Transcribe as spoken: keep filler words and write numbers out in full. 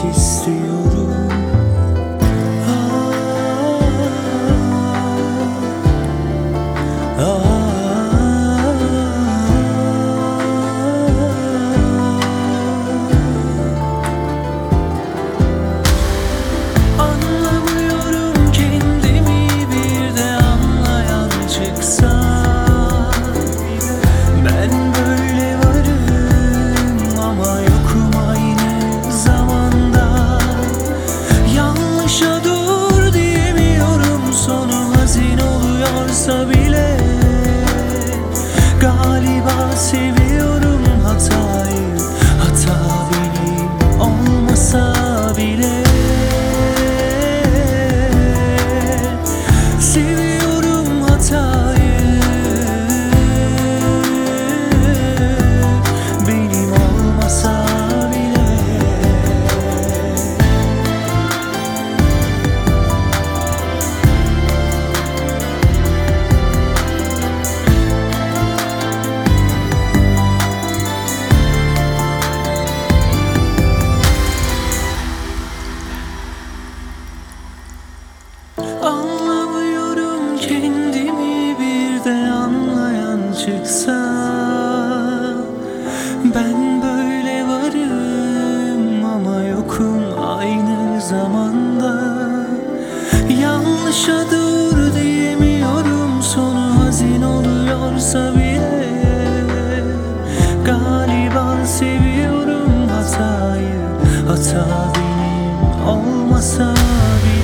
bilmek istiyorum. Ah, ah. Anlamıyorum kendimi, bir de anlayan çıksa. Ben böyle varım ama yokum aynı zamanda. Yanlışa dur diyemiyorum, sonu hazin oluyorsa bile. Galiba seviyorum hatayı, hata benim olmasa bile. Seviyorum hatayı, benim olmasa bile. Anlamıyorum kendimi, bir de anlayan çıksa. Ben böyle varım ama yokum aynı zamanda. Yanlışa dur diyemiyorum, sonu hazin oluyorsa bile. Galiba seviyorum hatayı, hata benim olmasa bile.